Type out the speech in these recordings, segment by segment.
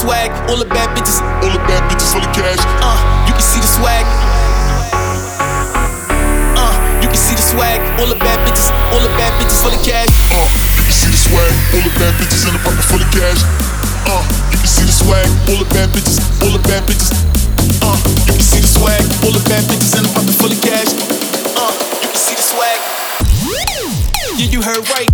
swag, all the bad bitches for the cash. you can see the swag. You can see the swag, all the bad bitches for the cash. You can see the swag, all the bad bitches in the pocket full of cash. You can see the swag, all the bad bitches. You can see the swag, all the bad bitches in the pocket full of cash. You can see the swag. Yeah, you heard right.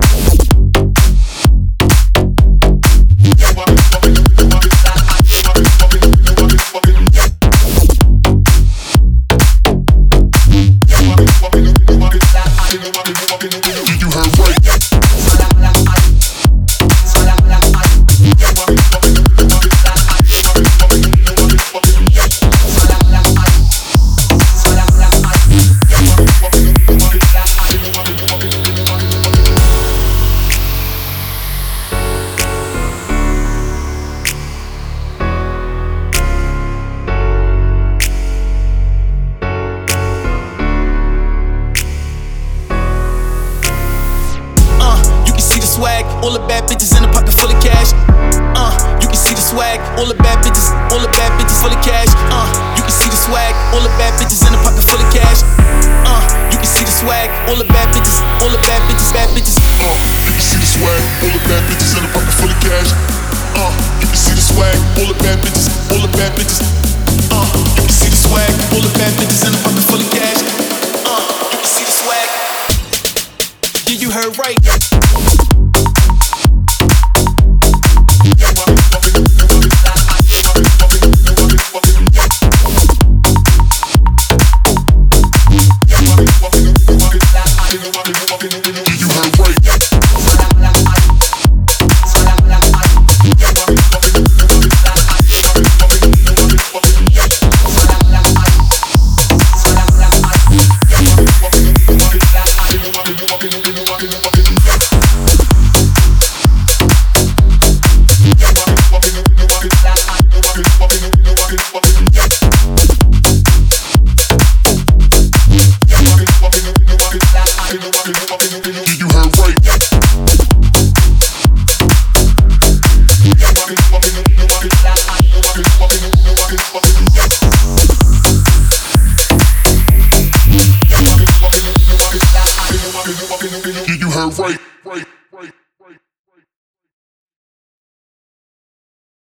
Swag, all the bad bitches in the pocket full of cash. You can see the swag, all the bad bitches full of cash. You can see the swag, all the bad bitches in the pocket full of cash. You can see the swag, all the bad bitches. You can see the swag, all the bad bitches in the pocket full of cash. You can see the swag, all the bad bitches. You can see the swag, all the bad bitches in the pocket full of cash. You can see the swag. Yeah, you heard right.